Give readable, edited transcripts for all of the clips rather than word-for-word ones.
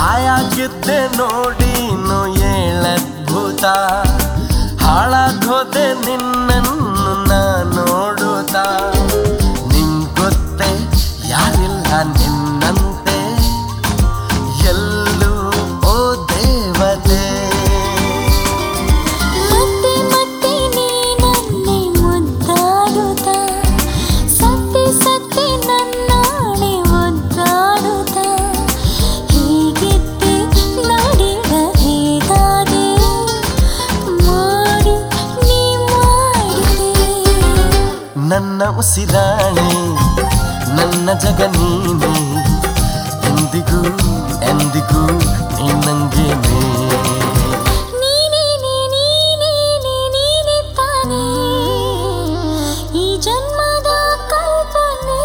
ಹಾಯಾಗಿದ್ದೆ ನೋಡಿನು ಏಳದ್ಭುತ ಹಾಳಾಗೋದೆ ನಿನ್ನನ್ನು ನಾ ನೋಡುತ್ತಾ ನಿಂಗೊತ್ತೆ ಯಾರಿಲ್ಲ ನಿನ್ನಂತೆ ಎಲ್ಲೂ ಓ ದೇವತೆ ಮತ್ತೆ ಮತ್ತೆ ನೀನನ್ನೇ ಮುದ್ದಾಡುತ್ತಾ ಸತ್ತಿ ಸತ್ತಿ ನನ್ನಾಣೆ ಒದ್ದಾಡುತ್ತಾ ಹೀಗಿದ್ದೆ ನೋಡಿದ ಹೇಗಾದೆ ಮಾಡಿ ನೀ ಮಾಡಿದೆ ನನ್ನ ಉಸಿರಾಣೆ ನನ್ನ ಜಗ ನೀನೆ ಎಂದಿಗೂ ಎಂದಿಗೂ ನೀ ನಂಗೇನೆ ನೀನೇ ತಾನೇ ಈ ಜನ್ಮದ ಕಲ್ಪನೆ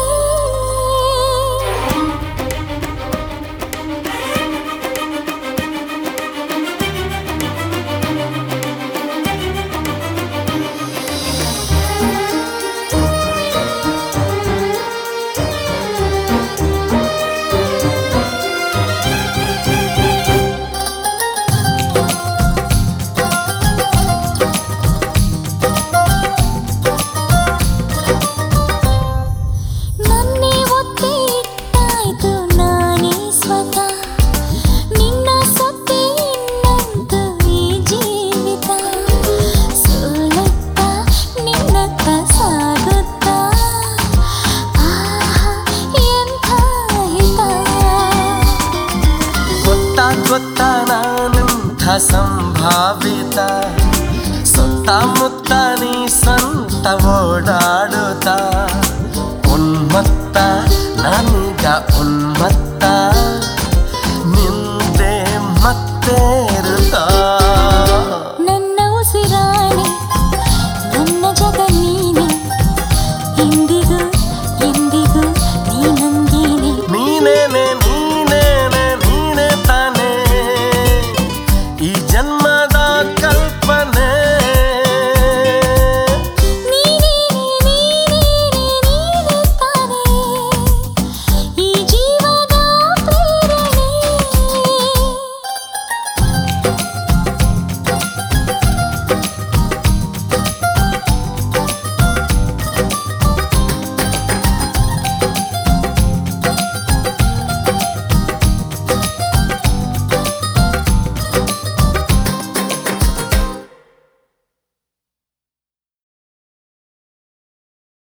ನನ್ನೇ ಒತ್ತೆ ಇಟ್ಟಾಯ್ತು ನಾನೇ ಸ್ವತಃ ನಿನ್ನ ಸೊತ್ತೆ ಇನ್ನಂತೂ ಈ ಜೀವಿತ ಸೋಲುತ್ತಾ ನಿನ್ನತ್ತ ಸಾಗುತ್ತಾ ಆಹಾ ಎಂಥ ಹಿತ ಗೊತ್ತಾ ನಾನಂಥ ಸಂಭಾವಿತ ಸುತ್ತಮುತ್ತ ನೀ ಸ್ವಂತ ಓಡಾಡುತ್ತ